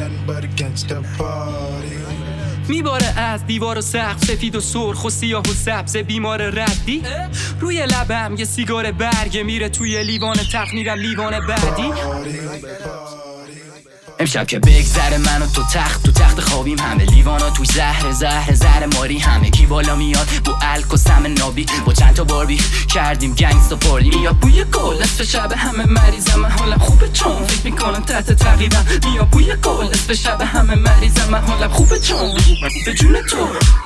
nothing but a gangsta party. میباره از دیوار و سقف سفید و سرخ و سیاه و سبز بیمار ردی. روی لبم یه سیگار برگه میره توی لیوان تخت میرم لیوان بعدی. امشب که بگذره من و تو تخت خوابیم همه لیوانا توی زهر ماری همه کی بالا میاد با الک و سم نابی با چند تا باربی کردیم گنگستا پارتی. میاد بوی گل نصف شب همه مریضم من حالم خوبه چون فکر میکنم تحت تعقیبم. میاد بوی گل نصف شب همه مریضم من حالم خوبه چون به جون تو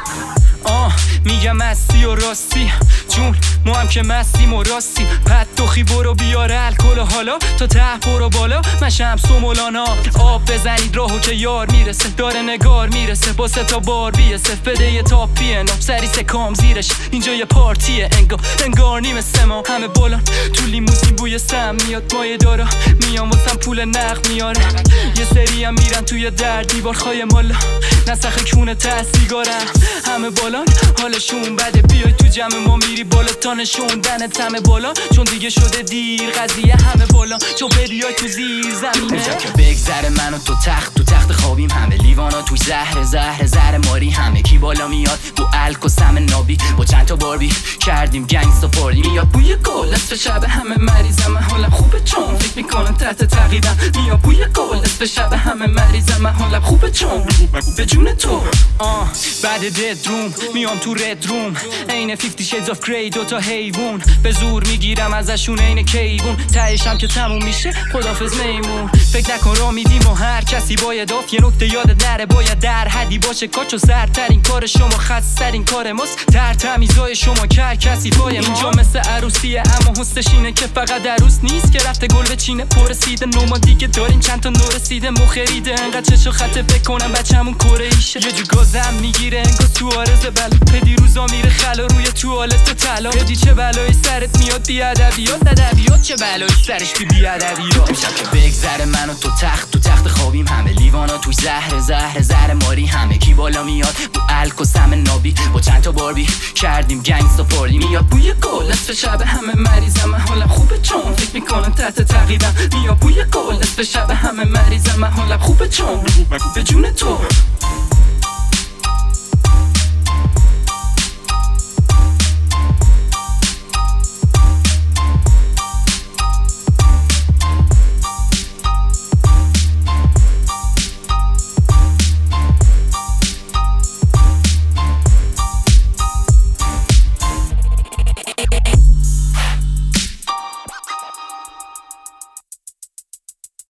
میگم مستی و راستی جون ما هم که مستیم و راستی. پد دوخی برو بیار الکل حالا تا ته برو بالا من شمس و مولانا. آب بزنید راهو که یار میرسه داره نگار میرسه با 3 تا بار بیسه بده یه تاپ پینو سری سکام زیرش اینجا یه پارتیه انگار نیمه سما همه بالان تو لیموزین بوی سم میاد مایه دارا میام واسم پول نقد میاره یه سری هم میرن توی در دیوار خای مالا نسخ کونه ته سیگارم همه بالان حالشون بده بیای تو جمع ما میری بالا تا نشوندن تمه بالا چون دیگه شده دیر قضیه همه بالا چون بیای تو زیر زمینه. امشب که بگذره من و تو تخت خوابیم همه لیوانا توی زهر ماری همه کی بالا میاد با الک و سم نابی با چند تا باربی کردیم گنگستا پارتی. میاد بوی گل نصف شب همه مریضم من حالم خوبه چون فکر میکنم تحت تعقیبم. میاد بوی گل نصف شب همه مریضم من حالم خوبه چون به جون تو بعد دد روم میام تو رد روم عین 50 shades of grey دوتا حیوون به زور میگیرم ازشون عین کیوون تهشم که تموم میشه خدافظ میمون. فکر نکن را میدیم و هر کسی باید آف یه نکته یادت نره باید در حدی باشه کاچ و سرترین کار شما خسترین کار ماست در تمیزای شما کر کسی پای ما اینجا مثل عروسیه اما حسش اینه که فقط عروس نیست که رفته گل به چینه پرسیده نوما دیگه داریم چند تا نورسیده مخریده انقدر چشو خطه بکنم بچه‌مون کره ایشه یه جو گازم میگیره انگار تو آرزه بلا پدی روزا میره خلا روی توالت طلا بدی چه بلایی سرت میاد بی ادبیات چه بلایی سرش بی ادبیات. امشب که بگذره من و تو تخت خوابیم همه لیوانا توی زهر ماری همه کی بالا میاد با الک و سم نابی با چند تا باربی کردیم گنگستا پارتی. میاد بوی گل نصف شب همه مریضم من حالم خوبه چون فکر میکنم تحت تعقیبم. میاد بوی گل نصف شب همه مریضم من حالم خوبه چون به جون تو